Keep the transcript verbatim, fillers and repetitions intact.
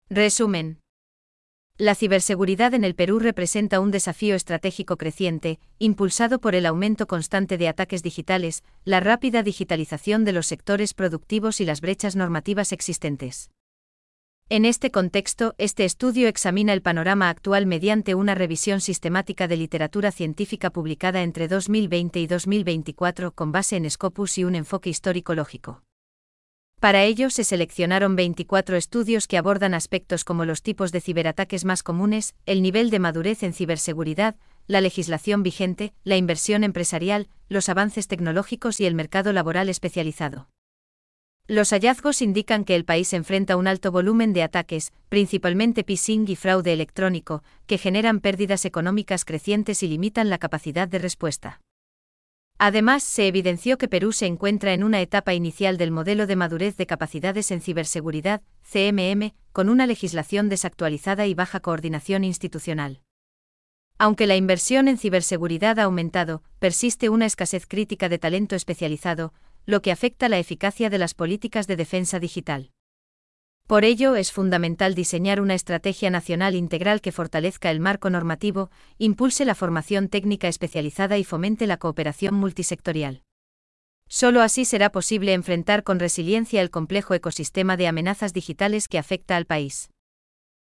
Resumen. La ciberseguridad en el Perú representa un desafío estratégico creciente, impulsado por el aumento constante de ataques digitales, la rápida digitalización de los sectores productivos y las brechas normativas existentes. En este contexto, este estudio examina el panorama actual mediante una revisión sistemática de literatura científica publicada entre dos mil veinte y dos mil veinticuatro con base en Scopus y un enfoque histórico-lógico. Para ello se seleccionaron veinticuatro estudios que abordan aspectos como los tipos de ciberataques más comunes, el nivel de madurez en ciberseguridad, la legislación vigente, la inversión empresarial, los avances tecnológicos y el mercado laboral especializado. Los hallazgos indican que el país enfrenta un alto volumen de ataques, principalmente phishing y fraude electrónico, que generan pérdidas económicas crecientes y limitan la capacidad de respuesta. Además, se evidenció que Perú se encuentra en una etapa inicial del modelo de madurez de capacidades en ciberseguridad, C M M, con una legislación desactualizada y baja coordinación institucional. Aunque la inversión en ciberseguridad ha aumentado, persiste una escasez crítica de talento especializado, lo que afecta la eficacia de las políticas de defensa digital. Por ello, es fundamental diseñar una estrategia nacional integral que fortalezca el marco normativo, impulse la formación técnica especializada y fomente la cooperación multisectorial. Solo así será posible enfrentar con resiliencia el complejo ecosistema de amenazas digitales que afecta al país.